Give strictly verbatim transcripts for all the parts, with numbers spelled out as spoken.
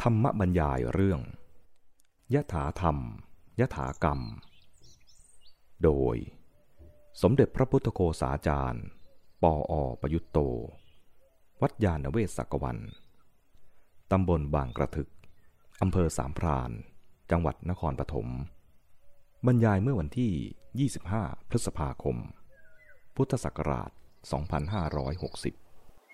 ธรรมบรรยายเรื่องยถาธรรมยถากรรมโดยสมเด็จพระพุทธโฆษาจารย์ปอ.ประยุตโตวัดยานเวศกวันตำบลบางกระทึกอำเภอสามพรานจังหวัดนครปฐมบรรยายเมื่อวันที่ยี่สิบห้าพฤษภาคมพุทธศักราชสองพันห้าร้อยหกสิบ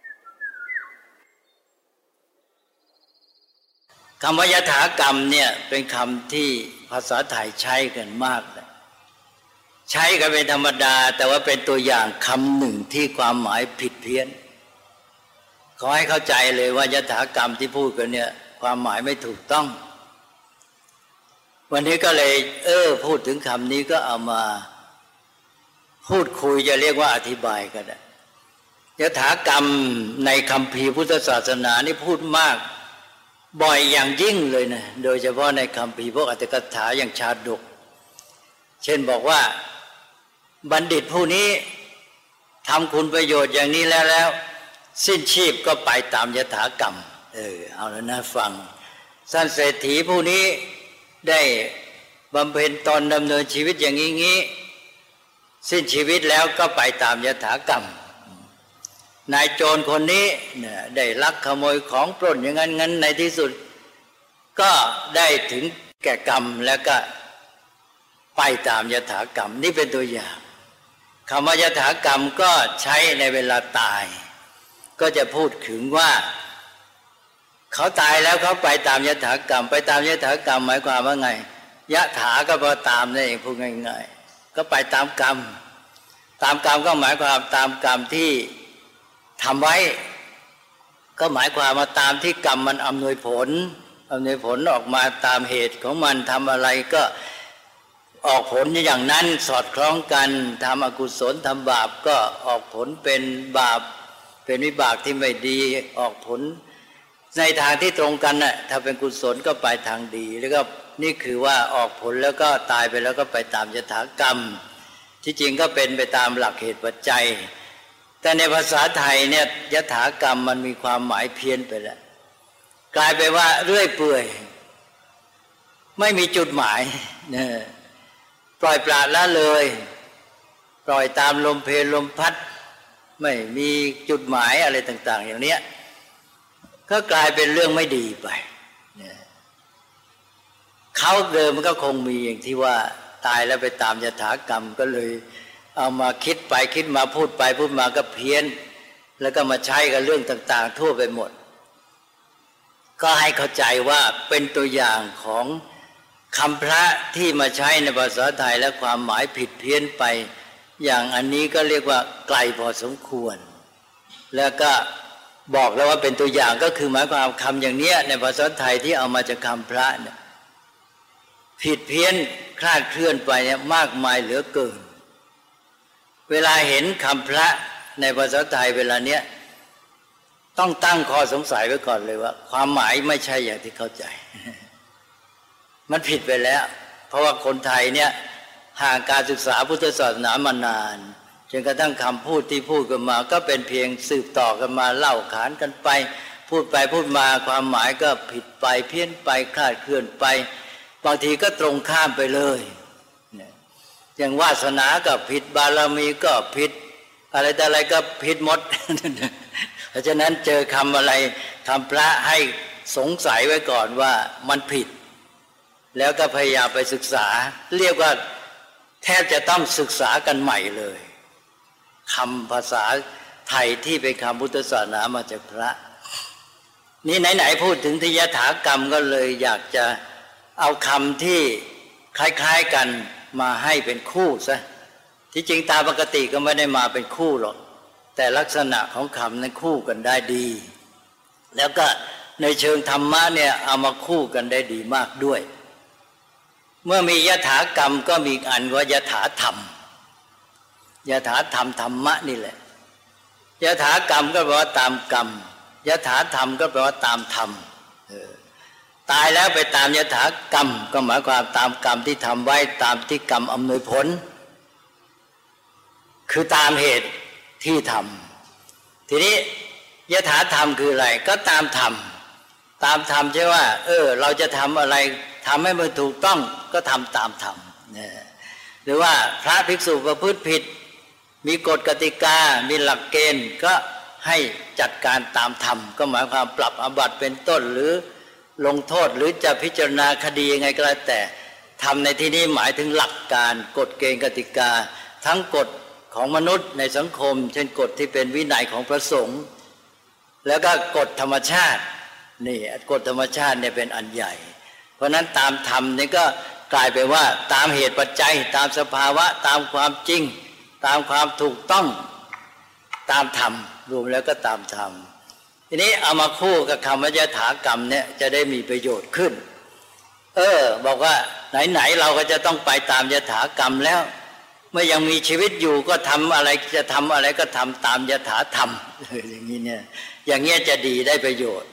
คำว่ายถากรรมเนี่ยเป็นคำที่ภาษาไทยใช้กันมากเลยใช้กันเป็นธรรมดาแต่ว่าเป็นตัวอย่างคำหนึ่งที่ความหมายผิดเพี้ยนขอให้เข้าใจเลยว่ายถากรรมที่พูดกันเนี่ยความหมายไม่ถูกต้องวันนี้ก็เลยเออพูดถึงคำนี้ก็เอามาพูดคุยจะเรียกว่าอธิบายกันยถากรรมในคัมภีร์พุทธศาสนานี่พูดมากบ่อยอย่างยิ่งเลยนะโดยเฉพาะในคัมภีร์พวกอรรถกถาอย่างชาดกเช่นบอกว่าบัณฑิตผู้นี้ทำคุณประโยชน์อย่างนี้แล้วแล้วสิ้นชีพก็ไปตามยถากรรมเออเอาแล้วนะฟังท่านเศรษฐีผู้นี้ได้บำเพ็ญตนดำเนินชีวิตอย่างนี้งี้สิ้นชีวิตแล้วก็ไปตามยถากรรมนายโจรคนนี้เนี่ยได้ลักขโมยของปล้นอย่างนั้นงั้นในที่สุดก็ได้ถึงแก่กรรมแล้วก็ไปตามยถากรรมนี่เป็นตัวอย่างคำว่ายถากรรมก็ใช้ในเวลาตายก็จะพูดถึงว่าเขาตายแล้วเขาไปตามยถากรรมไปตามยถากรรมหมายความว่าไงยถาก็แปลว่าตามนั่นเองพูดง่ายๆก็ไปตามกรรมตามกรรมก็หมายความตามกรรมที่ทำไว้ก็หมายความมาตามที่กรรมมันอำนวยผลอำนวยผลออกมาตามเหตุของมันทำอะไรก็ออกผลอย่างนั้นสอดคล้องกันทำอกุศลทำบาปก็ออกผลเป็นบาปเป็นวิบากที่ไม่ดีออกผลในทางที่ตรงกันน่ะถ้าเป็นกุศลก็ไปทางดีแล้วก็นี่คือว่าออกผลแล้วก็ตายไปแล้วก็ไปตามยถากรรมที่จริงก็เป็นไปตามหลักเหตุปัจจัยแต่ในภาษาไทยเนี่ยยถากรรมมันมีความหมายเพี้ยนไปแล้วกลายไปว่าเรื่อยเปื่อยไม่มีจุดหมายเนี่ยปล่อยปละละเลยปล่อยตามลมเพลลมพัดไม่มีจุดหมายอะไรต่างๆอย่างเนี้ยก็กลายเป็นเรื่องไม่ดีไปเนี่ยเขาเดิมมันก็คงมีอย่างที่ว่าตายแล้วไปตามยถากรรมก็เลยเอามาคิดไปคิดมาพูดไปพูดมาก็เพี้ยนแล้วก็มาใช้กับเรื่องต่างๆทั่วไปหมดก็ให้เข้าใจว่าเป็นตัวอย่างของคำพระที่มาใช้ในภาษาไทยและความหมายผิดเพี้ยนไปอย่างอันนี้ก็เรียกว่าไกลพอสมควรแล้วก็บอกแล้วว่าเป็นตัวอย่างก็คือหมายความคำอย่างเนี้ยในภาษาไทยที่เอามาจากคำพระเนี่ยผิดเพี้ยนคลาดเคลื่อนไปเนี่ยมากมายเหลือเกินเวลาเห็นคำพระในภาษาไทยเวลาเนี้ยต้องตั้งข้อสงสัยไว้ก่อนเลยว่าความหมายไม่ใช่อย่างที่เข้าใจมันผิดไปแล้วเพราะว่าคนไทยเนี่ยห่างการศึกษาพุทธศาสนามานานจนกระทั่งคำพูดที่พูดกันมาก็เป็นเพียงสืบต่อกันมาเล่าขานกันไปพูดไปพูดมาความหมายก็ผิดไปเพี้ยนไปคลาดเคลื่อนไปบางทีก็ตรงข้ามไปเลยอย่างวาสนาก็ผิดบารมีก็ผิดอะไรแต่อะไรก็ผิดหมดเพราะฉะนั้นเจอคำอะไรคำพระให้สงสัยไว้ก่อนว่ามันผิดแล้วก็พยายามไปศึกษาเรียกว่าแทบจะต้องศึกษากันใหม่เลยคำภาษาไทยที่เป็นคำพุทธศาสนามาจากพระนี่ไหนๆพูดถึงทิยถากรรมก็เลยอยากจะเอาคำที่คล้ายๆกันมาให้เป็นคู่ซะที่จริงตามปกติก็ไม่ได้มาเป็นคู่หรอกแต่ลักษณะของคำนั้นคู่กันได้ดีแล้วก็ในเชิงธรรมะเนี่ยเอามาคู่กันได้ดีมากด้วยเมื่อมียถากรรมก็มีอันว่ายถาธรรมยถาธรรมธรรมะนี่แหละยถากรรมก็แปลว่าตามกรรมยถาธรรมก็แปลว่าตามธรรมตายแล้วไปตามยถากรรมก็หมายความตามกรรมที่ทำไว้ตามที่กรรมอำนวยผลคือตามเหตุที่ทำทีนี้ยถาธรรมคืออะไรก็ตามธรรมตามธรรมใช่ว่าเออเราจะทำอะไรทำให้มันถูกต้องก็ทำตามธรรมนะหรือว่าพระภิกษุประพฤติผิดมีกฎกติกามีหลักเกณฑ์ก็ให้จัดการตามธรรมก็หมายความปรับอาบัติเป็นต้นหรือลงโทษหรือจะพิจารณาคดียังไงก็แล้วแต่ทำในที่นี้หมายถึงหลักการกฎเกณฑ์กติกาทั้งกฎของมนุษย์ในสังคมเช่นกฎที่เป็นวินัยของพระสงฆ์แล้วก็กฎธรรมชาตินี่กฎธรรมชาติเนี่ยเป็นอันใหญ่เพราะนั้นตามธรรมนี่ก็กลายไปว่าตามเหตุปัจจัยตามสภาวะตามความจริงตามความถูกต้องตามธรรมรวมแล้วก็ตามธรรมทีนี้เอามาคู่กับคำว่ายถากรรมเนี่ยจะได้มีประโยชน์ขึ้นเออบอกว่าไหนๆเราก็จะต้องไปตามยถากรรมแล้วเมื่อยังมีชีวิตอยู่ก็ทำอะไรจะทำอะไรก็ทำตามยถาธรรมอย่างนี้เนี่ยอย่างเงี้ยจะดีได้ประโยชน์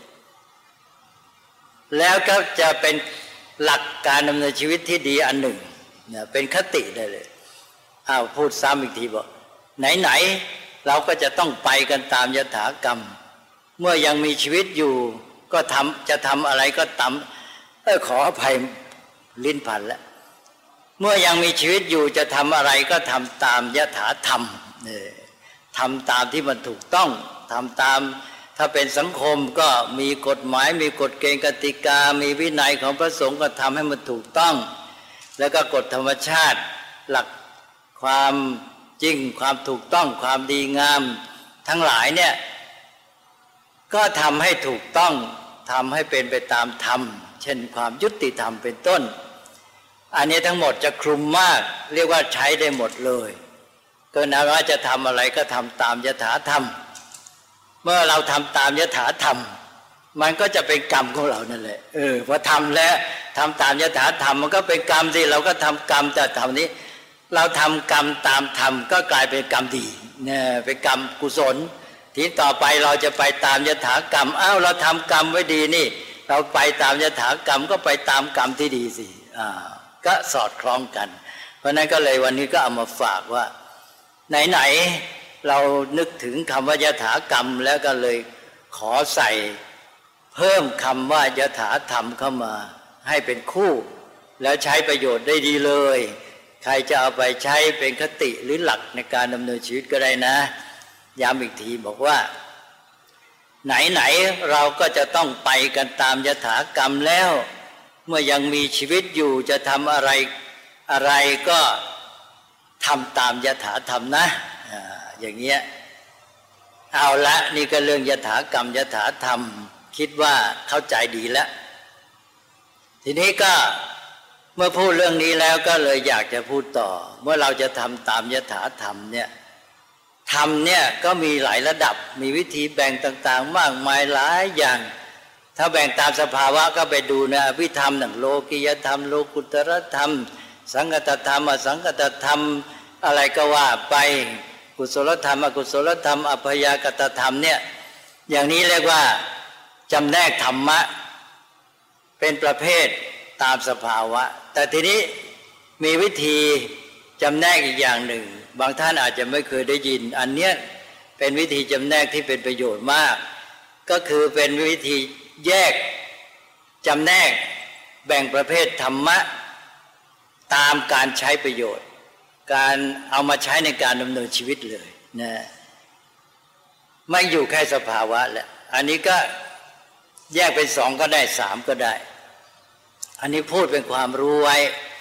แล้วก็จะเป็นหลักการดำเนินชีวิตที่ดีอันหนึ่งเนี่ยเป็นคติได้เลยอ้าวพูดซ้ำอีกทีบอกไหนๆเราก็จะต้องไปกันตามยถากรรมเมื่อยังมีชีวิตอยู่ก็ทำจะทำอะไรก็ตามเออขออภัยลิ้นพันแล้วเมื่อยังมีชีวิตอยู่จะทำอะไรก็ทำตามยถาธรรมเนี่ยทำตามที่มันถูกต้องทำตามถ้าเป็นสังคมก็มีกฎหมายมีกฎเกณฑ์กติกามีวินัยของพระสงฆ์ก็ทำให้มันถูกต้องแล้วก็กฎธรรมชาติหลักความจริงความถูกต้องความดีงามทั้งหลายเนี่ยก็ทำให้ถูกต้องทำให้เป็นไปตามธรรมเช่นความยุติธรรมเป็นต้นอันนี้ทั้งหมดจะคลุมมากเรียกว่าใช้ได้หมดเลยก็นะว่าจะทำอะไรก็ทำตามยถาธรรมเมื่อเราทำตามยถาธรรมมันก็จะเป็นกรรมของเรานั่นแหละเออพอทำแล้วทำตามยถาธรรมมันก็เป็นกรรมสิเราก็ทำกรรมแต่ทำนี้เราทำกรรมตามธรรมก็กลายเป็นกรรมดีเนี่ยเป็นกรรมกุศลทีต่อไปเราจะไปตามยถากรรมอ้าวเราทำกรรมไว้ดีนี่เราไปตามยถากรรมก็ไปตามกรรมที่ดีสิอ่าก็สอดคล้องกันเพราะนั้นก็เลยวันนี้ก็เอามาฝากว่าไหนๆเรานึกถึงคำว่ายถากรรมแล้วก็เลยขอใส่เพิ่มคำว่ายถาธรรมเข้ามาให้เป็นคู่แล้วใช้ประโยชน์ได้ดีเลยใครจะเอาไปใช้เป็นคติหรือหลักในการดำเนินชีวิตก็ได้นะย้ำอีกทีบอกว่าไหนๆเราก็จะต้องไปกันตามยถากรรมแล้วเมื่อยังมีชีวิตอยู่จะทำอะไรอะไรก็ทำตามยถาธรรมนะ อ, อย่างเงี้ยเอาละนี่ก็เรื่องยถากรรมยถาธรรมคิดว่าเข้าใจดีแล้วทีนี้ก็เมื่อพูดเรื่องนี้แล้วก็เลยอยากจะพูดต่อเมื่อเราจะทำตามยถาธรรมเนี่ยธรรมเนี่ยก็มีหลายระดับมีวิธีแบ่งต่างๆมากมายหลายอย่างถ้าแบ่งตามสภาวะก็ไปดูนะอภิธรรมหนึ่งโลกิยธรรมโลกุตรธรรมสังคตธรรมอสังคตธรรมอะไรก็ว่าไปกุศลธรรมอกุศลธรรมอัพยากตธรรมเนี่ยอย่างนี้เรียกว่าจำแนกธรรมะเป็นประเภทตามสภาวะแต่ทีนี้มีวิธีจำแนกอีกอย่างหนึ่งบางท่านอาจจะไม่เคยได้ยินอันเนี้ยเป็นวิธีจำแนกที่เป็นประโยชน์มากก็คือเป็นวิธีแยกจำแนกแบ่งประเภทธรรมะตามการใช้ประโยชน์การเอามาใช้ในการดำเนินชีวิตเลยนะไม่อยู่แค่สภาวะแหละอันนี้ก็แยกเป็นสองก็ได้สามก็ได้อันนี้พูดเป็นความรู้ไว้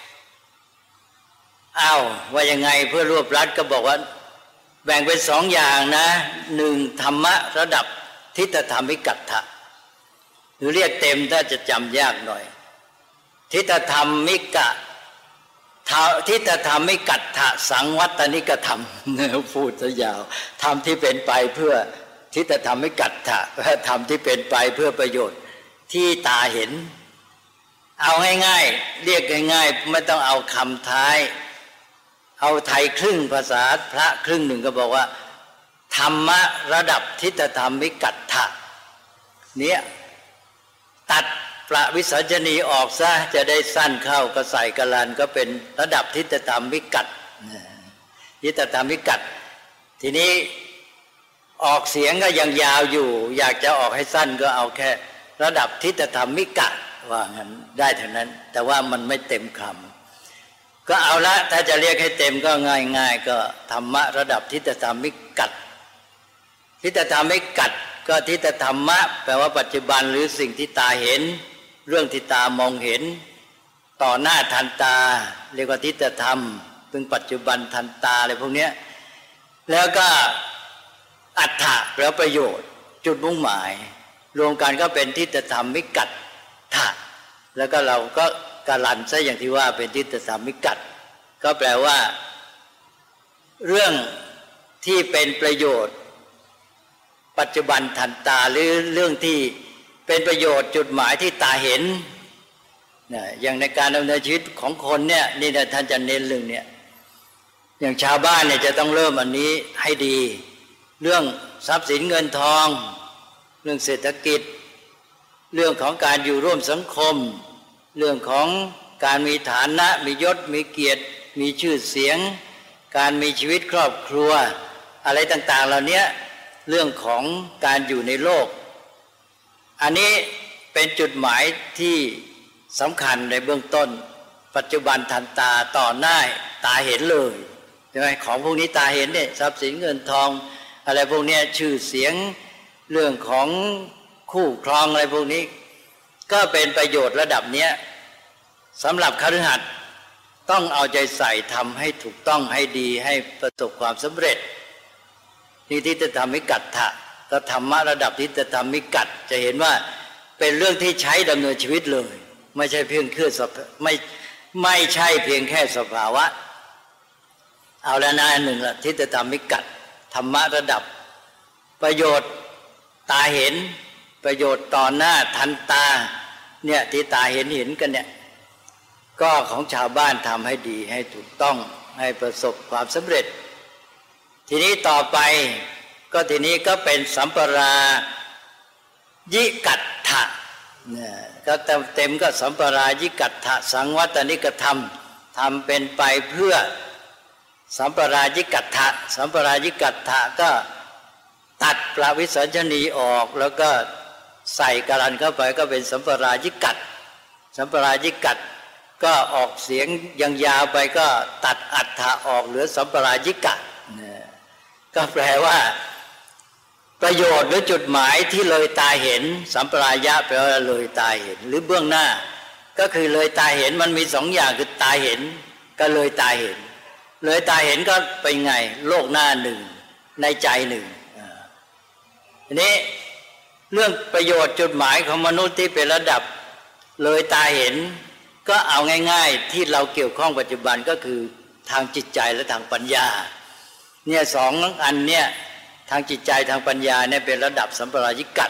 อ้าวว่ายังไงเพื่อรวบรัดก็บอกว่าแบ่งเป็นสองอย่างนะหนึ่งธรรมะระดับทิฏฐธรรมิกัตถะหรือเรียกเต็มถ้าจะจำยากหน่อยทิฏฐธรรมิกะทิฏฐธรรมิกัตถะสังวัตนิกธรรมพูดซะยาวธรรมที่เป็นไปเพื่อทิฏฐธรรมิกัตถะธรรมที่เป็นไปเพื่อประโยชน์ที่ตาเห็นเอาง่ายๆเรียกง่ายๆไม่ต้องเอาคำท้ายเอาไทยครึ่งภาษาพระครึ่งหนึ่งก็บอกว่าธรรมะระดับทิฏฐธรรมิกัตถะเนี่ยตัดประวิสัชนีออกซะจะได้สั้นเข้าก็ใส่กลันก็เป็นระดับทิฏฐธรรมิกัตทิฏฐธรรมิกัตทีนี้ออกเสียงก็ยังยาวอยู่อยากจะออกให้สั้นก็เอาแค่ระดับทิฏฐธรรมิกะว่างั้นได้เท่านั้นแต่ว่ามันไม่เต็มคำก็เอาละถ้าจะเรียกให้เต็มก็ง่ายๆก็ธรรมะระดับทิฏฐธรรมิกะทิฏฐธรรมิกะก็ทิฏฐธรรมะแปลว่าปัจจุบันหรือสิ่งที่ตาเห็นเรื่องที่ตามองเห็นต่อหน้าทันตาเรียกว่าทิฏฐธรรมเป็นปัจจุบันทันตาอะไรพวกนี้แล้วก็อัฏฐะแปลว่าประโยชน์จุดมุ่งหมายรวมกันก็เป็นทิฏฐธรรมิกัตถะแล้วก็เราก็การันซะอย่างที่ว่าเป็นทิฏฐธรรมิกัตก็แปลว่าเรื่องที่เป็นประโยชน์ปัจจุบันทันตาหรือเรื่องที่เป็นประโยชน์จุดหมายที่ตาเห็นนะอย่างในการดำเนินชีวิตของคนเนี่ยนี่นะท่านจะเน้นเรื่องเนี้ยอย่างชาวบ้านเนี่ยจะต้องเริ่มอันนี้ให้ดีเรื่องทรัพย์สินเงินทองเรื่องเศรษฐกิจเรื่องของการอยู่ร่วมสังคมเรื่องของการมีฐานะมียศมีเกียรติมีชื่อเสียงการมีชีวิตครอบครัวอะไรต่างๆเหล่านี้เรื่องของการอยู่ในโลกอันนี้เป็นจุดหมายที่สำคัญในเบื้องต้นปัจจุบันทันตาต่อหน้าตาเห็นเลยใช่ไหมของพวกนี้ตาเห็นเนี่ยทรัพย์สินเงินทองอะไรพวกนี้ชื่อเสียงเรื่องของคู่ครองอะไรพวกนี้ก็เป็นประโยชน์ระดับเนี้ยสำหรับคฤหัสถ์ต้องเอาใจใส่ทำให้ถูกต้องให้ดีให้ประสบความสำเร็จนี่ทิฏฐธรรมิกัตถะก็ธรรมะระดับทิฏฐธรรมิกัตจะเห็นว่าเป็นเรื่องที่ใช้ดำเนินชีวิตเลยไม่ใช่เพียงแค่ไม่ไม่ใช่เพียงแค่สภาวะเอาแล้วนะหนึ่งละทิฏฐธรรมิกัตธรรมะระดับประโยชน์ตาเห็นประโยชน์ต่อหน้าทันตาเนี่ยที่ตาเห็นเห็นกันเนี่ยก็ของชาวบ้านทำให้ดีให้ถูกต้องให้ประสบความสำเร็จทีนี้ต่อไปก็ทีนี้ก็เป็นสัมปรายิกัตถะเนี่ยก็เต็มก็สัมปรายิกัตถะสังวัตนิกธรรมทำเป็นไปเพื่อสัมปรายิกัตถะสัมปรายิกัตถะก็ตัดปราวิสัญชนีออกแล้วก็ใส่การันเข้าไปก็เป็นสัมปรายิกัตสัมปรายิกัตก็ออกเสียงยังยาวไปก็ตัดอัฏฐะออกเหลือสัมปรายิกะก็แปลว่าประโยชน์หรือจุดหมายที่เลยตาเห็นสัมปรายะแปลว่าเลยตาเห็นหรือเบื้องหน้าก็คือเลยตาเห็นมันมีสองอย่างคือตาเห็นก็เลยตาเห็นเลยตาเห็นก็เป็นไงโลกหน้าหนึ่งในใจหนึ่งอันนี้เรื่องประโยชน์จุดหมายของมนุษย์ที่เป็นระดับเลยตาเห็นก็เอาง่ายๆที่เราเกี่ยวข้องปัจจุบันก็คือทางจิตใจและทางปัญญาเนี่ยสองอันเนี่ยทางจิตใจทางปัญญาเนี่ยเป็นระดับสัมปรายิกัต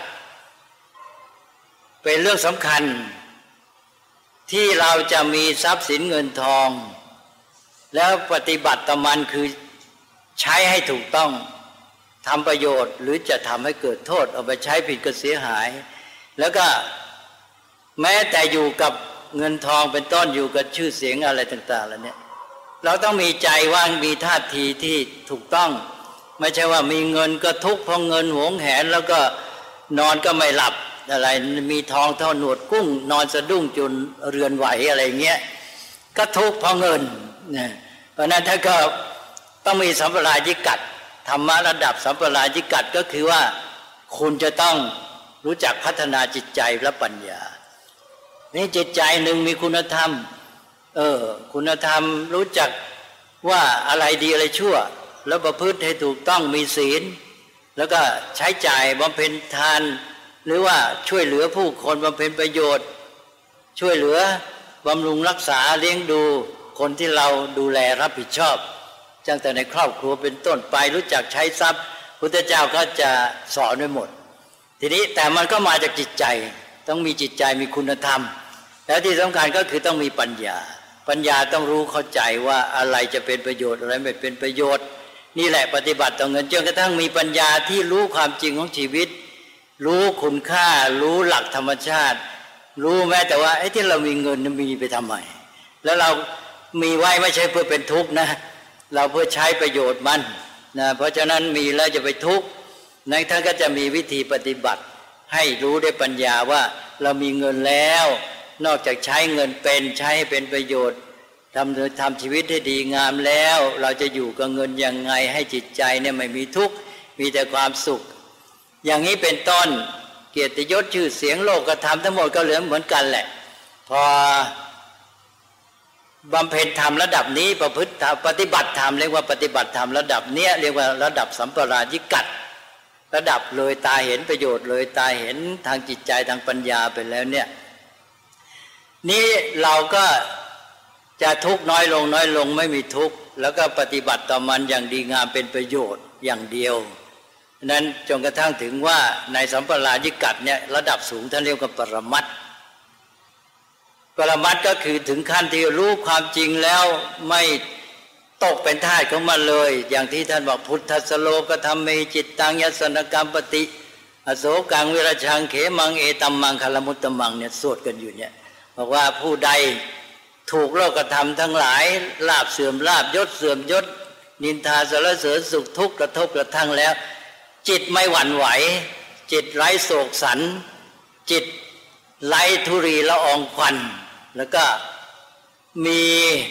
เป็นเรื่องสำคัญที่เราจะมีทรัพย์สินเงินทองแล้วปฏิบัติต่อมันคือใช้ให้ถูกต้องทำประโยชน์หรือจะทำให้เกิดโทษเอาไปใช้ผิดก็เสียหายแล้วก็แม้แต่อยู่กับเงินทองเป็นต้นอยู่กับชื่อเสียงอะไรต่างๆแล้วเนี่ยเราต้องมีใจว่างมีท่าทีที่ถูกต้องไม่ใช่ว่ามีเงินก็ทุกข์เพราะเงินหวงแหนแล้วก็นอนก็ไม่หลับอะไรมีทองเท่าหนวดกุ้งนอนสะดุ้งจนเรือนไหวอะไรเงี้ยก็ทุกข์เพราะเงินเนี่ยเพราะนั้นถ้าก็ต้องมีสัมปรายิกัตธรรมะระดับสัมปรายิกัตก็คือว่าคุณจะต้องรู้จักพัฒนาจิตใจและปัญญานี่จิตใจหนึ่งมีคุณธรรมเออคุณธรรมรู้จักว่าอะไรดีอะไรชั่วแล้วประพฤติให้ถูกต้องมีศีลแล้วก็ใช้จ่ายบำเพ็ญทานหรือว่าช่วยเหลือผู้คนบำเพ็ญประโยชน์ช่วยเหลือบำรุงรักษาเลี้ยงดูคนที่เราดูแลรับผิดชอบตั้งแต่ในครอบครัวเป็นต้นไปรู้จักใช้ทรัพย์พุทธเจ้าก็จะสอนไว้หมดทีนี้แต่มันก็มาจากจิตใจต้องมีจิตใจมีคุณธรรมแล้วที่สำคัญก็คือต้องมีปัญญาปัญญาต้องรู้เข้าใจว่าอะไรจะเป็นประโยชน์อะไรไม่เป็นประโยชน์นี่แหละปฏิบัติต่อเงินจนกระทั่งมีปัญญาที่รู้ความจริงของชีวิตรู้คุณค่ารู้หลักธรรมชาติรู้แม้แต่ว่าไอ้ที่เรามีเงินมีไปทำไมแล้วเรามีไว้ไม่ใช่เพื่อเป็นทุกข์นะเราเพื่อใช้ประโยชน์มันนะเพราะฉะนั้นมีแล้วจะไปทุกข์นั้นท่านก็จะมีวิธีปฏิบัติให้รู้ด้วยปัญญาว่าเรามีเงินแล้วนอกจากใช้เงินเป็นใช้ให้เป็นประโยชน์ทำทำชีวิตให้ดีงามแล้วเราจะอยู่กับเงินยังไงให้จิตใจเนี่ยไม่มีทุกข์มีแต่ความสุขอย่างนี้เป็นต้นเกียรติยศชื่อเสียงโลกธรรมทั้งหมดก็เหลือเหมือนกันแหละพอบำเพ็ญธรรมระดับนี้ประพฤติธรรมปฏิบัติธรรมเรียกว่าปฏิบัติธรรมระดับเนี้ยเรียกว่าระดับสัมปรายิกัตระดับเลยตาเห็นประโยชน์เลยตาเห็นทางจิตใจทางปัญญาไปแล้วเนี่ยนี่เราก็จะทุกข์น้อยลงน้อยลงไม่มีทุกข์แล้วก็ปฏิบัติต่อมันอย่างดีงามเป็นประโยชน์อย่างเดียวนั้นจนกระทั่งถึงว่าในสัมปรายิกัตเนี่ยระดับสูงท่านเรียกว่าปรมัตถ์ปรมัตถ์ก็คือถึงขั้นที่รู้ความจริงแล้วไม่ตกเป็นทาสของมันเลยอย่างที่ท่านบอกพุทธัสสโลกธรรมเมจิตตังยัสสนกรรมปติอโศกังวิรชังเขมังเอตัมมังคลมุตตมังเนี่ยสวดกันอยู่เนี่ยบอกว่าผู้ใดถูกโลกธรรมทั้งหลายลาภเสื่อมลาภยศเสื่อมยศนินทาสรรเสริญสุขทุกข์กระทบกระทั่งแล้วจิตไม่หวั่นไหวจิตไร้โศกสันจิตไร้ทุรีละอองควันแล้วก็มี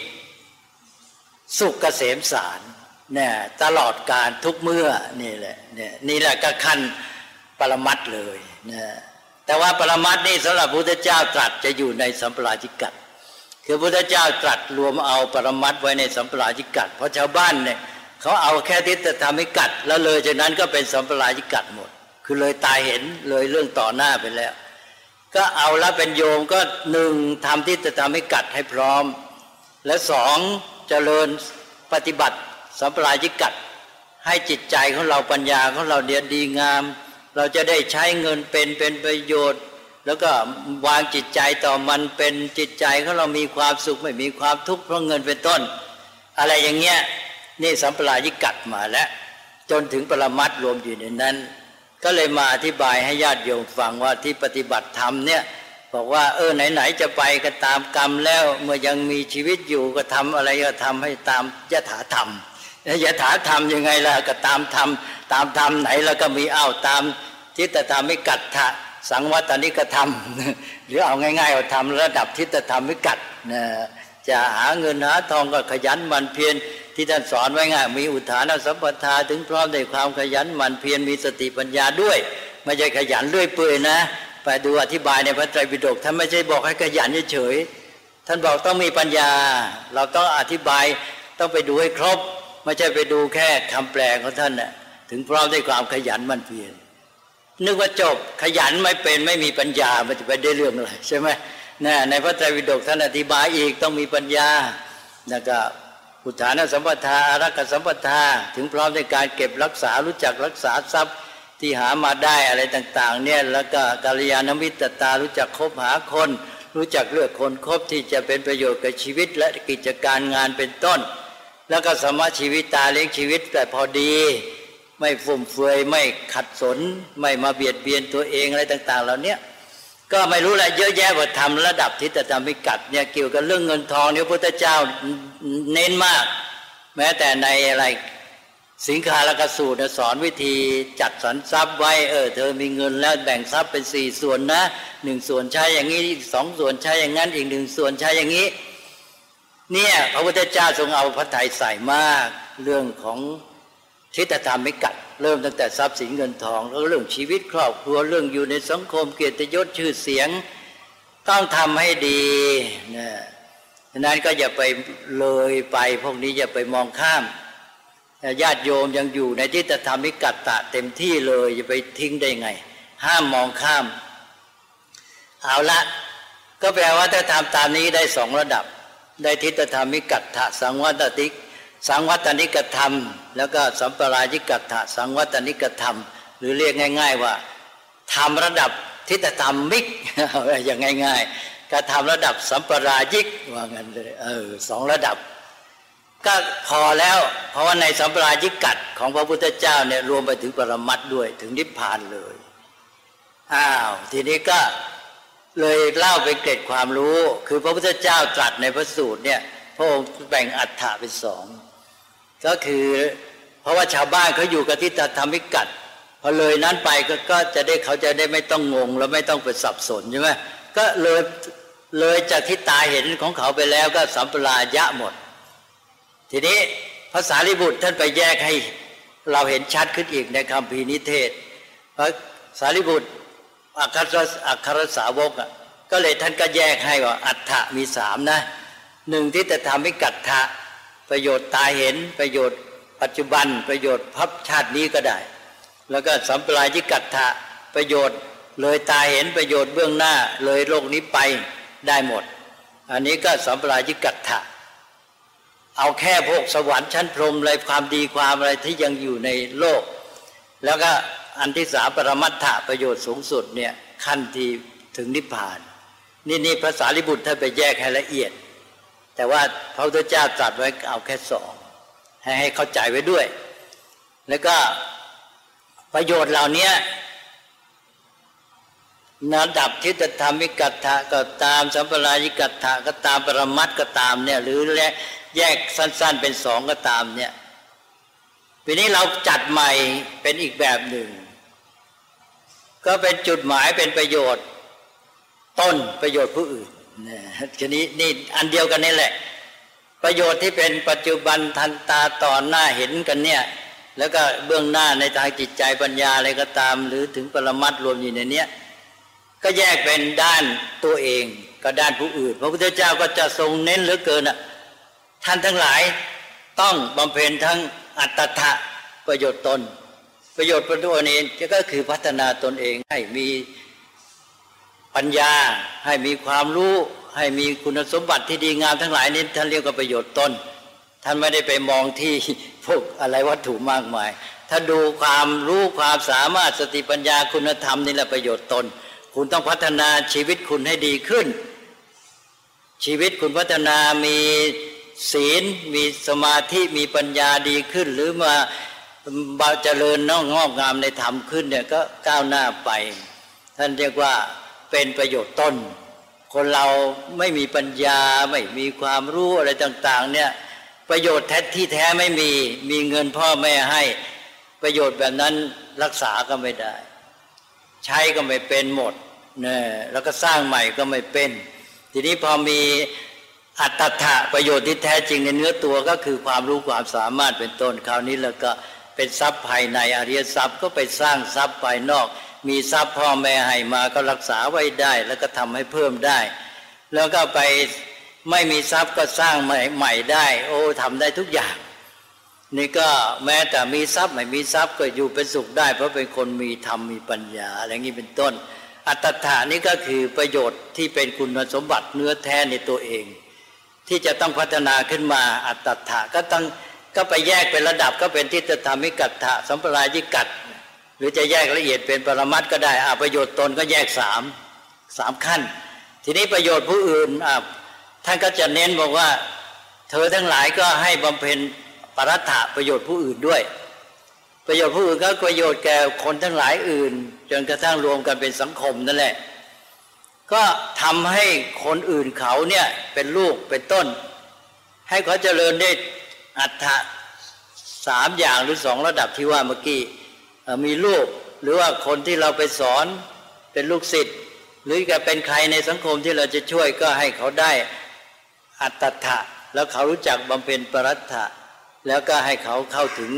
สุขเกษมสารเนี่ยตลอดการทุกเมื่อนี่แหละเนี่ยนี่แหละก็ขั้นปรมัตถ์เลยนะแต่ว่าปรมัตถ์นี่สำหรับพระพุทธเจ้าตรัสจะอยู่ในสัมปรายิกัตคือพระพุทธเจ้าตรัสรวมเอาปรมัตถ์ไว้ในสัมปรายิกัตเพราะชาวบ้านเนี่ยเขาเอาแค่ทิฏฐธรรมิกัตแล้วเลยจากนั้นก็เป็นสัมปรายิกัตหมดคือเลยตาเห็นเลยเรื่องต่อหน้าไปแล้วก็เอาละเป็นโยมก็หนึ่งทำทิฏฐธรรมิกัตให้พร้อมและสองเจริญปฏิบัติสัมปรายิกัตให้จิตใจของเราปัญญาของเราเดียดีงามเราจะได้ใช้เงินเป็นเป็นประโยชน์แล้วก็วางจิตใจต่อมันเป็นจิตใจของเรามีความสุขไม่มีความทุกข์เพราะเงินเป็นต้นอะไรอย่างเงี้ยนี่สัมปรายิกัตมาแล้วจนถึงปรมัตถ์รวมอยู่ในนั้นก็เลยมาอธิบายให้ญาติโยมฟังว่าที่ปฏิบัติธรรมเนี่ยบอกว่าเออไหนๆจะไปก็ตามกรรมแล้วเมื่อยังมีชีวิตอยู่ก็ทำอะไรก็ทำให้ตามยถาธรรมยถาธรรมยังไงล่ะก็ตามธรรมตามธรรมไหนแล้วก็มีอ้าวตามทิฏฐธรรมิกัตถะสังวัตนิกธรรมหรือเอาง่ายๆเอาทำระดับทิฏฐธรรมิกัตนะจะหาเงินหาทองก็ขยันหมั่นเพียรที่ท่านสอนไว้ง่ายมีอุทานสัมปทาถึงพร้อมในความขยันหมั่นเพียรมีสติปัญญาด้วยไม่ใช่ขยันเรื่อยเปื่อยนะไปดูอธิบายในพระไตรปิฎกท่านไม่ใช่บอกให้ขยันเฉยๆท่านบอกต้องมีปัญญาเราต้องอธิบายต้องไปดูให้ครบไม่ใช่ไปดูแค่คำแปลของท่านน่ะถึงพร้อมด้วยความขยันหมั่นเพียรนึกว่าจบขยันไม่เป็นไม่มีปัญญามันจะไปได้เรื่องอะไรใช่ไหมนะในพระไตรปิฎกท่านอธิบายอีกต้องมีปัญญาแล้วก็อุทานสัมปทาอารักขสัมปทาถึงพร้อมในการเก็บรักษารู้จักรักษาทรัพย์ที่หามาได้อะไรต่างๆเนี่ยแล้วก็กัลยาณมิตรตารู้จักคบหาคนรู้จักเลือกคนคบที่จะเป็นประโยชน์กับชีวิตและกิจการงานเป็นต้นแล้วก็สมะชีวิตตาเลี้ยงชีวิตแต่พอดีไม่ฟุ่มเฟือยไม่ขัดสนไม่มาเบียดเบียนตัวเองอะไรต่างๆเหล่านี้ก็ไม่รู้แหละเยอะแยะว่าทำระดับทิฏฐธรรมิกัตเนี่ยเกี่ยวกับเรื่องเงินทองเนี่ยพระพุทธเจ้าเน้นมากแม้แต่ในอะไรสิงคาลกสูตรสอนวิธีจัดสรรทรัพย์ไว้เออเธอมีเงินแล้วแบ่งทรัพย์เป็นสี่ส่วนนะหนึ่งส่วนใช้อย่างนี้อีกสองส่วนใช้อย่างนั้นอีกหนึ่งส่วนใช้อย่างนี้เนี่ยพระพุทธเจ้าทรงเอาพระทัยใส่มากเรื่องของทิฏฐธรรมิกัตเริ่มตั้งแต่ทรัพย์สินเงินทองแล้วเรื่องชีวิตครอบครัวเรื่องอยู่ในสังคมเกียรติยศชื่อเสียงต้องทำให้ดีนะฉะนั้นก็อย่าไปเลยไปพวกนี้อย่าไปมองข้ามญาติโยมยังอยู่ในทิฏฐธรรมิกัตตะเต็มที่เลยอย่าไปทิ้งได้ไงห้ามมองข้ามเอาละก็แปลว่าถ้าทำตามนี้ได้สองระดับได้ทิฏฐธรรมิกัตถะสังวัตติสังวัตนิกธรรมแล้วก็สัมปรายิกัตถะสังวัตนิกธรรมหรือเรียกง่ายๆว่าทำระดับทิฏฐธรรมิกอย่างง่ายๆก็ทำระดับสัมปรายิกว่างั้นเลยเออสองระดับก็พอแล้วเพราะว่าในสัมปรายิกัตของพระพุทธเจ้าเนี่ยรวมไปถึงปรมัตถ์ด้วยถึงนิพพานเลยอ้าวทีนี้ก็เลยเล่าไปเกร็ดความรู้คือพระพุทธเจ้าตรัสในพระสูตรเนี่ยพระองค์แบ่งอรรถะเป็นสองก็คือเพราะว่าชาวบ้านเขาอยู่กับทิฏฐธรรมิกัตพอเลยนั้นไปก็ก็จะได้เขาจะได้ไม่ต้องงงแล้วไม่ต้องไปสับสนใช่ไหมก็เลยเลยจากที่ตาเห็นของเขาไปแล้วก็สัมปรายะหมดทีนี้พระสารีบุตรท่านไปแยกให้เราเห็นชัดขึ้นอีกในคัมภีร์นิเทศพระสารีบุตรอัครอัครสาวกอ่ะก็เลยท่านก็แยกให้ว่าอัฏฐะมีสามนะหนึ่งที่จะทำให้กัตถะประโยชน์ตาเห็นประโยชน์ปัจจุบันประโยชน์พับชาตินี้ก็ได้แล้วก็สัมปรายิกัตถะประโยชน์เลยตาเห็นประโยชน์เบื้องหน้าเลยโลกนี้ไปได้หมดอันนี้ก็สัมปรายิกัตถะเอาแค่พวกสวรรค์ชั้นพรหมอะไรความดีความอะไรที่ยังอยู่ในโลกแล้วก็อันที่สามปรมัตถะประโยชน์สูงสุดเนี่ยขั้นที่ถึงนิพพานนี่นี่พระสารีบุตรท่านไปแยกให้ละเอียดแต่ว่าพระพุทธเจ้าตรัสไว้เอาแค่สองให้ให้เข้าใจไว้ด้วยแล้วก็ประโยชน์เหล่านี้ระดับทิฏฐธรรมิกัตถะก็ตามสัมปรายิกัตถะก็ตามปรมัตถ์ก็ตามเนี่ยหรือแยกสั้นๆเป็นสองก็ตามเนี่ยปีนี้เราจัดใหม่เป็นอีกแบบหนึ่งก็เป็นจุดหมายเป็นประโยชน์ต้นประโยชน์ผู้อื่นนะทีนี้นี่อันเดียวกันนี่แหละประโยชน์ที่เป็นปัจจุบันทันตาต่อหน้าเห็นกันเนี่ยแล้วก็เบื้องหน้าในทางจิตใจปัญญาอะไรก็ตามหรือถึงปรมัตถ์รวมอยู่ในนี้ก็แยกเป็นด้านตัวเองกับด้านผู้อื่นพระพุทธเจ้าก็จะทรงเน้นเหลือเกินอ่ะท่านทั้งหลายต้องบำเพ็ญทั้งอัตถะประโยชน์ตนประโยชน์ตัวเองก็คือพัฒนาตนเองให้มีปัญญาให้มีความรู้ให้มีคุณสมบัติที่ดีงามทั้งหลายนี้ท่านเรียกว่าประโยชน์ตนท่านไม่ได้ไปมองที่พวกอะไรวัตถุมากมายถ้าดูความรู้ความสามารถสติปัญญาคุณธรรมนี่แหละประโยชน์ตนคุณต้องพัฒนาชีวิตคุณให้ดีขึ้นชีวิตคุณพัฒนามีศีลมีสมาธิมีปัญญาดีขึ้นหรือมาเจริญน้องงอกงามในธรรมขึ้นเนี่ยก็ก้าวหน้าไปท่านเรียกว่าเป็นประโยชน์ต้นคนเราไม่มีปัญญาไม่มีความรู้อะไรต่างๆเนี่ยประโยชน์แท้ที่แท้ไม่มีมีเงินพ่อแม่ให้ประโยชน์แบบนั้นรักษาก็ไม่ได้ใช้ก็ไม่เป็นหมดเนี่ยแล้วก็สร้างใหม่ก็ไม่เป็นทีนี้พอมีอัตถะประโยชน์ที่แท้จริงในเนื้อตัวก็คือความรู้ความสามารถเป็นต้นคราวนี้แล้วก็เป็นทรัพย์ภายในอริยทรัพย์ก็ไปสร้างทรัพย์ภายนอกมีทรัพย์พ่อแม่ให้มาก็รักษาไว้ได้แล้วก็ทำให้เพิ่มได้แล้วก็ไปไม่มีทรัพย์ก็สร้างใหม่ใหม่ได้โอ้ทำได้ทุกอย่างนี่ก็แม้แต่มีทรัพย์ไม่มีทรัพย์ก็อยู่เป็นสุขได้เพราะเป็นคนมีธรรมมีปัญญาอะไรอย่างนี้เป็นต้นอัตถะนี่ก็คือประโยชน์ที่เป็นคุณสมบัติเนื้อแท้ในตัวเองที่จะต้องพัฒนาขึ้นมาอัตถะก็ต้องก็ไปแยกเป็นระดับก็เป็นทิฏฐธรรมิกัตถะสัมปรายิกัตหรือจะแยกละเอียดเป็นปรมัตถ์ก็ได้อ่ะประโยชน์ตนก็แยกสามสามขั้นทีนี้ประโยชน์ผู้อื่นอ่ะท่านก็จะเน้นบอกว่าเธอทั้งหลายก็ให้บำเพ็ญปรัตถะประโยชน์ผู้อื่นด้วยประโยชน์ผู้อื่นก็ประโยชน์แก่คนทั้งหลายอื่นจนกระทั่งรวมกันเป็นสังคมนั่นแหละก็ทำให้คนอื่นเขาเนี่ยเป็นลูกเป็นต้นให้เขาเจริญได้อัตถะสามอย่างหรือสองระดับที่ว่าเมื่อกี้มีลูกหรือว่าคนที่เราไปสอนเป็นลูกศิษย์หรือจะเป็นใครในสังคมที่เราจะช่วยก็ให้เขาได้อัตถะแล้วเขารู้จักบำเพ็ญปรัตถะแล้วก็ให้เขาเข้าถึง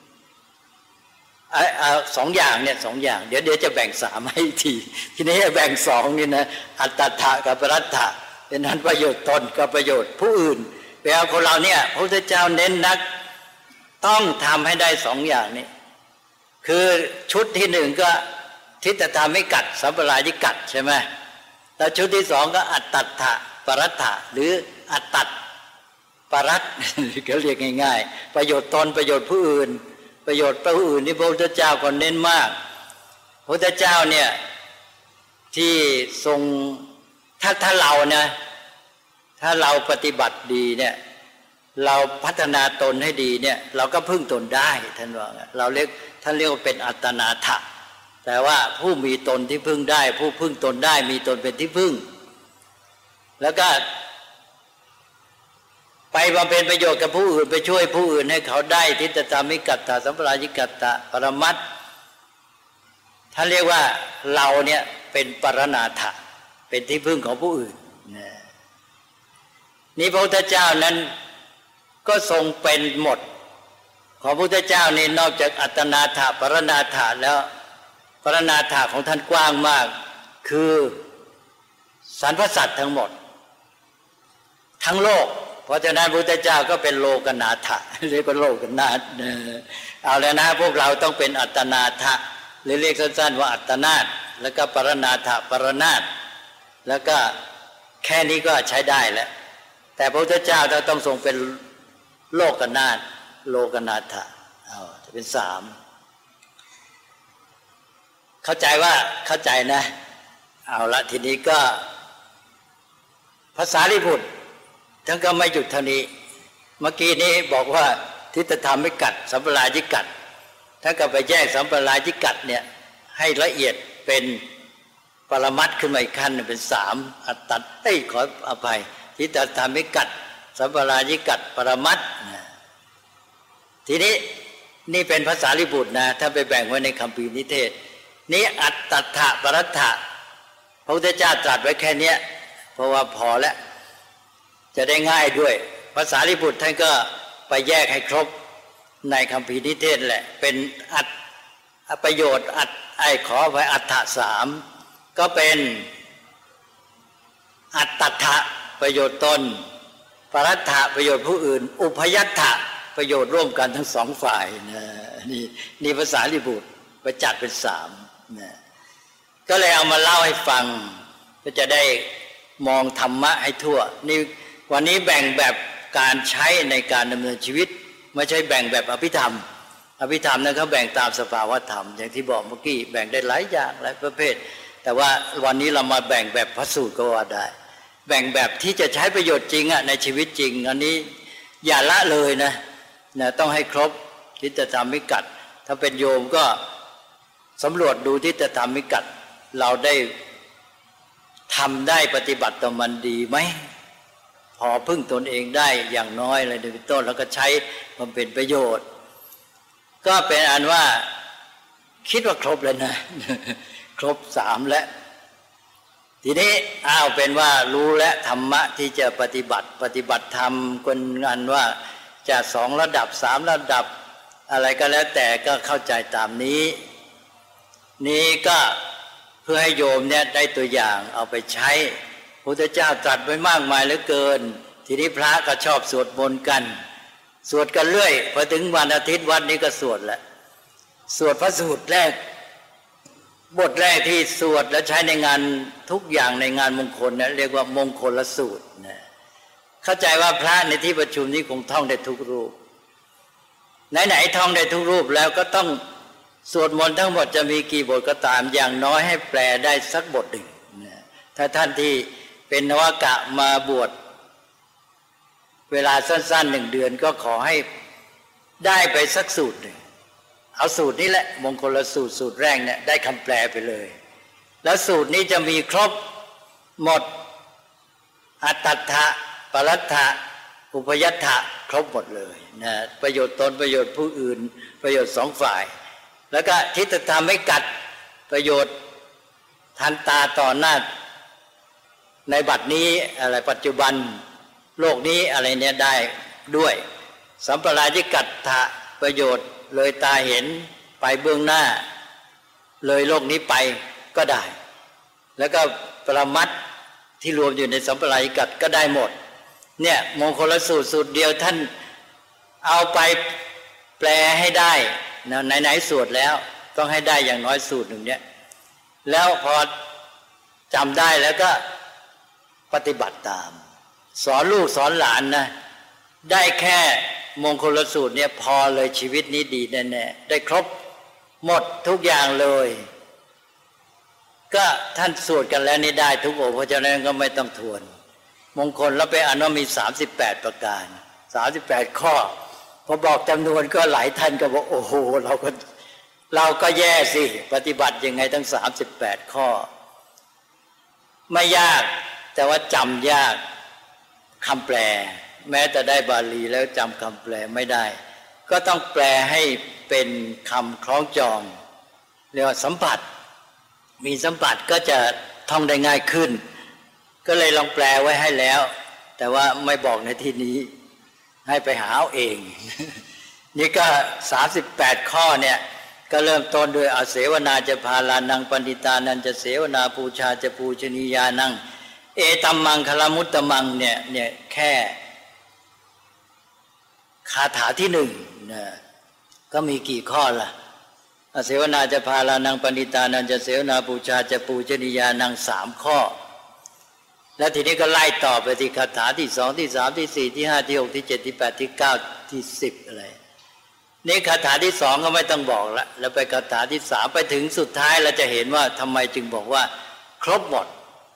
สองอย่างเนี่ยสองอย่างเดี๋ยวเดี๋ยวจะแบ่งสามให้ทีทีนี้แบ่งสองนี่นะอัตถะกับปรัตถะเป็นนั้นประโยชน์ตนกับประโยชน์ผู้อื่นแปลว่าคนเราเนี่ยพระพุทธเจ้าเน้นนักต้องทำให้ได้สองอย่างนี้คือชุดที่หนึ่งก็ทิฏฐธรรมิกัตสัมปรายิกัตใช่ไหมแล้วชุดที่สองก็อัตถะปรัตถะหรืออัตตัดปรัตก็เรียกง่ายๆประโยชน์ตนประโยชน์ผู้อื่นประโยชน์ผู้อื่นที่พระพุทธเจ้าก็เน้นมากพระพุทธเจ้าเนี่ยที่ทรงถ้าถ้าเรานะถ้าเราปฏิบัติดีเนี่ยเราพัฒนาตนให้ดีเนี่ยเราก็พึ่งตนได้ท่านว่าเราเรียกท่านเรียกว่าเป็นอัตตนาถะแต่ว่าผู้มีตนที่พึ่งได้ผู้พึ่งตนได้มีตนเป็นที่พึ่งแล้วก็ไปบำเพ็ญประโยชน์กับผู้อื่นไปช่วยผู้อื่นให้เขาได้ทิฏฐธรรมิกัตถะสัมปรายิกัตถะปรมัตถ์ท่านเรียกว่าเราเนี่ยเป็นปรณาถะเป็นที่พึ่งของผู้อื่นนี่พระพุทธเจ้านั้นก็ทรงเป็นหมดของพระพุทธเจ้านี่นอกจากอัตตนาถะปรณาถะแล้วปรณาถะของท่านกว้างมากคือสรรพสัตว์ทั้งหมดทั้งโลกเพราะฉะนั้นพระพุทธเจ้าก็เป็นโลกนาถะเรียกว่าโลกนาถเอาแล้วนะพวกเราต้องเป็นอัตตนาถะหรือเรียกสั้นๆว่าอัตตนาถแล้วก็ปรณาถะปรณาถแล้วก็แค่นี้ก็ใช้ได้แล้วแต่พระพุทธเจ้าเราต้องทรงเป็นโลกนาถโลกนาถะเอาจะเป็นสามเข้าใจว่าเข้าใจนะเอาละทีนี้ก็ภาษาลิบุตรท่านก็ไม่หยุดเท่านี้เมื่อกี้นี้บอกว่าทิฏฐธรรมไม่กัดสัมปรายิกัดถ้าก็ไปแยกสัมปรายิกัดเนี่ยให้ละเอียดเป็นปรมัตถ์ขึ้นมาอีกขั้นเป็นสามอัตตัดเอ้ยขออภัยทิฏฐธรรมไม่กัดสัมปรายิกัดปรมัตถ์ทีนี้นี่เป็นภาษาลิบุตรนะถ้าไปแบ่งไว้ในคัมภีร์นิเทศนี้อัตตัฏฐะปรัตถะพระพุทธเจ้าตรัสไว้แค่นี้เพราะว่าพอแล้วจะได้ง่ายด้วยภาษาลิบุตรท่านก็ไปแยกให้ครบในคัมภีร์นิเทศแหละเป็นอัตประโยชน์อัตไอขอไว้อัตถะสามก็เป็นอัตตัฏฐะประโยชน์ตนปรัตถะประโยชน์ผู้อื่นอุพยัตถะประโยชน์ร่วมกันทั้งสองฝ่ายนะนี่นี่ภาษาลิบุตรไปจัดเป็นสามนะก็เลยเอามาเล่าให้ฟังก็จะได้มองธรรมะให้ทั่วนี่วันนี้แบ่งแบบการใช้ในการดำเนินชีวิตไม่ใช่แบ่งแบบอภิธรรมอภิธรรมนั้นเขาแบ่งตามสภาวะธรรมอย่างที่บอกเมื่อกี้แบ่งได้หลายอย่างหลายประเภทแต่ว่าวันนี้เรามาแบ่งแบบพระสูตรก็ว่าได้แบ่งแบบที่จะใช้ประโยชน์จริงอ่ะในชีวิตจริงอันนี้อย่าละเลยนะนะต้องให้ครบทิฏฐธรรมิกัดถ้าเป็นโยมก็สำรวจดูทิฏฐธรรมิกัดเราได้ทำได้ปฏิบัติต่อมันดีไหมพอพึ่งตนเองได้อย่างน้อยอะไรเป็นต้นแล้วก็ใช้มันเป็นประโยชน์ก็เป็นอันว่าคิดว่าครบเลยนะครบสามแล้วทีนี้อ้าวเป็นว่ารู้และธรรมะที่จะปฏิบัติปฏิบัติธรรมคนงานว่าจะสองระดับสามระดับอะไรก็แล้วแต่ก็เข้าใจตามนี้นี้ก็เพื่อให้โยมเนี่ยได้ตัวอย่างเอาไปใช้พระพุทธเจ้าตรัสไว้มากมายเหลือเกินทีนี้พระก็ชอบสวดมนต์กันสวดกันเรื่อยพอถึงวันอาทิตย์วันนี้ก็สวดแหละสวดพระสูตรแรกบทแรกที่สวดและใช้ในงานทุกอย่างในงานมงคลเนี่ยเรียกว่ามงคลสูตรนะเข้าใจว่าพระในที่ประชุมนี้คงท่องได้ทุกรูปไหนๆท่องได้ทุกรูปแล้วก็ต้องสวดมนต์ทั้งหมดจะมีกี่บทก็ตามอย่างน้อยให้แปลได้สักบทหนึ่งนะถ้าท่านที่เป็นนวากะมาบวชเวลาสั้นๆหนึ่งเดือนก็ขอให้ได้ไปสักสูตรหนึ่งเอาสูตรนี้แหละมงคลสูตรสูตรแรกเนี่ยได้คำแปลไปเลยแล้วสูตรนี้จะมีครบหมดอัตตัฏฐะปรัตถะอุพยัตถะครบหมดเลยนะประโยชน์ตนประโยชน์ผู้อื่นประโยชน์สองฝ่ายแล้วก็ทิฏฐธรรมไม่กัดประโยชน์ทันตาต่อหน้าในบัดนี้อะไรปัจจุบันโลกนี้อะไรเนี่ยได้ด้วยสัมปรายิกัตถะประโยชน์เลยตาเห็นไปเบื้องหน้าเลยโลกนี้ไปก็ได้แล้วก็ปรมัตถ์ที่รวมอยู่ในสัมปรายิกัตก็ได้หมดเนี่ยมงคลสูตรสูตรเดียวท่านเอาไปแปลให้ได้นะไหนๆสวดแล้วต้องให้ได้อย่างน้อยสูตรหนึ่งเนี่ยแล้วพอจำได้แล้วก็ปฏิบัติตามสอนลูกสอนหลานนะได้แค่มงคลสูตรเนี่ยพอเลยชีวิตนี้ดีแน่ๆได้ครบหมดทุกอย่างเลยก็ท่านสวดกันแล้วนี่ได้ทุกองค์เพราะฉะนั้นก็ไม่ต้องทวนมงคลแล้วไปอ่านว่ามีสามสิบแปดประการสามสิบแปดข้อพอบอกจำนวนก็หลายท่านก็บอกโอ้โหเราก็เราก็แย่สิปฏิบัติยังไงทั้งสามสิบแปดข้อไม่ยากแต่ว่าจำยากคำแปลแม้แต่ได้บาลีแล้วจำคำแปลไม่ได้ก็ต้องแปลให้เป็นคำคล้องจองเรียกว่าสัมผัสมีสัมผัสก็จะท่องได้ง่ายขึ้นก็เลยลองแปลไว้ให้แล้วแต่ว่าไม่บอกในที่นี้ให้ไปหาเอาเอง นี่ก็สามสิบแปดข้อเนี่ยก็เริ่มต้นด้วยอาเสวนาจะพาลานังปันติตานันจะเสวนาปูชาจะปูชนียานังเอตัมมังคลมุตตมังเนี่ยเนี่ยแค่คาถาที่หนึ่งนะก็มีกี่ข้อล่ะอาเสวนาจะพาลานังปันติตานันจะเสวนาปูชาจะปูชนียานังสามข้อแล้วทีนี้ก็ไล่ต่อไปที่คาถาที่สองที่สามที่สี่ที่ห้าที่หกที่เจ็ดที่แปดที่เก้าที่สิบอะไรนี่คาถาที่สองก็ไม่ต้องบอกละแล้วไปคาถาที่สามไปถึงสุดท้ายเราจะเห็นว่าทำไมจึงบอกว่าครบหมด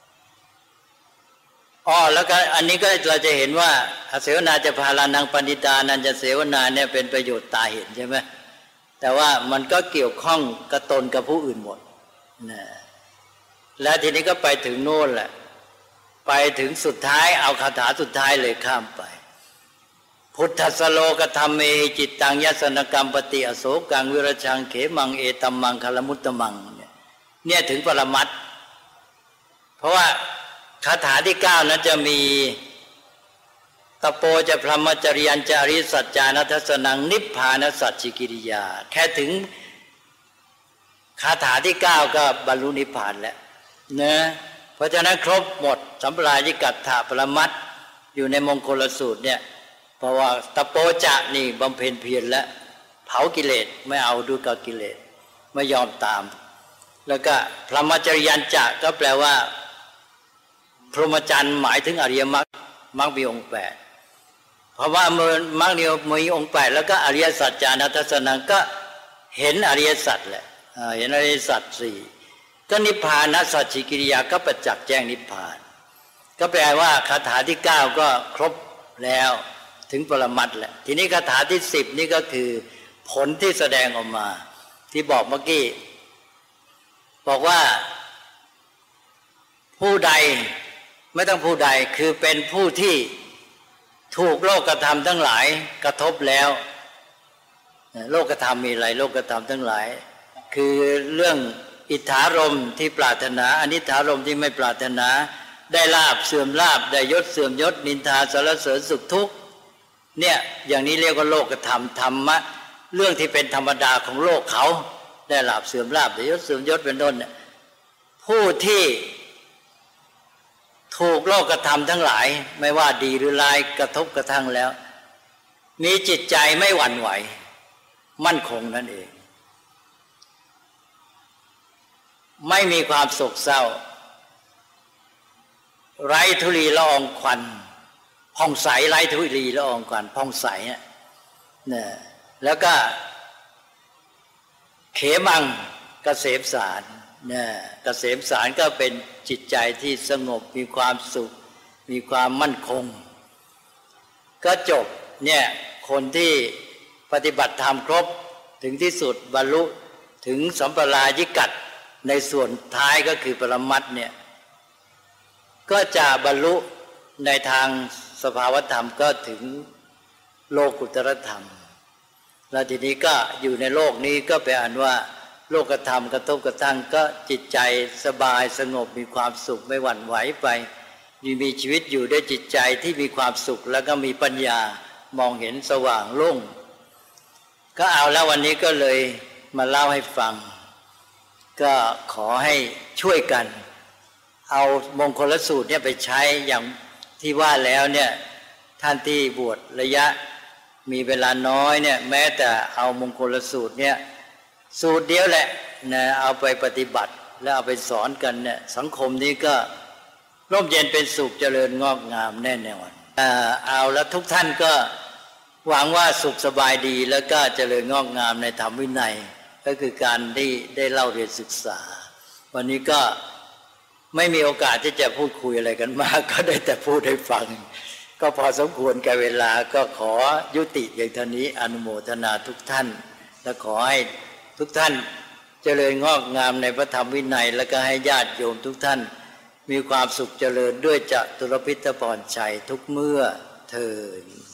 อ๋อแล้วก็อันนี้ก็เราจะเห็นว่าอาเสวนาจะพาลานังปันติตานันจะเสวนาเนี่ยเป็นประโยชน์ตาเห็นใช่ไหมแต่ว่ามันก็เกี่ยวข้องกับตนกับผู้อื่นหมดนะแล้วทีนี้ก็ไปถึงโน่นแหละไปถึงสุดท้ายเอาคาถาสุดท้ายเลยข้ามไปพุทธสโลกธรรมเมหิจิตตังยัสนกรรมปฏิอโศกังวิรชังเขมังเอตัมมังคลมุตตมังเนี่ยเนี่ยถึงปรมัตถ์เพราะว่าคาถาที่เก้านั้นจะมีตโปจะพรหมจริยัญจาริสัจจานัทสนังนิพพานสัจจิกิริยาแค่ถึงคาถาที่เก้าก็บรรลุนิพพานแล้วนะเพราะฉะนั้นครบหมดสัมปรายิกัตถะปรมัตถ์อยู่ในมงคลสูตรเนี่ยเพราะว่าตโปจะนี่บำเพ็ญเพียรแล้วเผากิเลสไม่เอาด้วยกับกิเลสไม่ยอมตามแล้วก็พรหมจริยัญจะก็แปลว่าพรหมจรรย์หมายถึงอริยมรรคมรรคมีองค์แปดเพราะว่าเมื่อมรรคมีองค์แปดแล้วก็อริยสัจจานัทสนังก็เห็นอริยสัจแหละเห็นอริยสัจสี่ก็นิพพานสัจจิกิริยาก็ประจักษ์แจ้งนิพพานก็แปลว่าคาถาที่เก้าก็ครบแล้วถึงปรมัตถ์แหละทีนี้คาถาที่สิบนี่ก็คือผลที่แสดงออกมาที่บอกเมื่อกี้บอกว่าผู้ใดไม่ต้องผู้ใดคือเป็นผู้ที่ถูกโลกธรรมทั้งหลายกระทบแล้วโลกธรรมมีอะไรโลกธรรมทั้งหลายคือเรื่องอิทธารมที่ปรารถนาอนิถารมที่ไม่ปรารถนาได้ลาภเสื่อมลาภได้ยศเสื่อมยศนินทาสรรเสริญสุขทุกข์เนี่ยอย่างนี้เรียกว่าโลกธรรมธรรมะเรื่องที่เป็นธรรมดาของโลกเขาได้ลาภเสื่อมลาภได้ยศเสื่อมยศเป็นต้นเนี่ยผู้ที่ถูกโลกธรรมทั้งหลายไม่ว่าดีหรือร้ายกระทบกระทั่งแล้วมีจิตใจไม่หวั่นไหวมั่นคงนั่นเองไม่มีความโศกเศร้าไร้ทุลีละอองควันผ่องใสไร้ทุลีละอองควันผ่องใสเนี่ยแล้วก็เขมังเกษมสารเนี่ยเกษมสารก็เป็นจิตใจที่สงบมีความสุขมีความมั่นคงก็จบเนี่ยคนที่ปฏิบัติธรรมครบถึงที่สุดบรรลุถึงสัมปรายิกัตในส่วนท้ายก็คือปรมัตถ์เนี่ยก็จะบรรลุในทางสภาวธรรมก็ถึงโลกุตตรธรรมแล้วทีนี้ก็อยู่ในโลกนี้ก็เป็นอันว่าโลกธรรมกระทบกระทั่งก็จิตใจสบายสงบมีความสุขไม่หวั่นไหวไปมีชีวิตอยู่ด้วยจิตใจที่มีความสุขแล้วก็มีปัญญามองเห็นสว่างโล่งก็เอาแล้ววันนี้ก็เลยมาเล่าให้ฟังก็ขอให้ช่วยกันเอามงคลสูตรเนี่ยไปใช้อย่างที่ว่าแล้วเนี่ยท่านที่บวชระยะมีเวลาน้อยเนี่ยแม้แต่เอามงคลสูตรเนี่ยสูตรเดียวแหละนะเอาไปปฏิบัติแล้วเอาไปสอนกันเนี่ยสังคมนี้ก็ร่มเย็นเป็นสุขเจริญงอกงามแน่นอนเอาแล้วทุกท่านก็หวังว่าสุขสบายดีแล้วก็เจริญงอกงามในธรรมวินัยก็คือการได้ได้เล่าเรียนศึกษาวันนี้ก็ไม่มีโอกาสที่จะพูดคุยอะไรกันมากก็ได้แต่พูดให้ฟังก็พอสมควรแก่เวลาก็ขอยุติเพียงเท่านี้อนุโมทนาทุกท่านและขอให้ทุกท่านเจริญงอกงามในพระธรรมวินัยแล้วก็ให้ญาติโยมทุกท่านมีความสุขเจริญด้วยจตุรพิทพรชัยทุกเมื่อเทอญ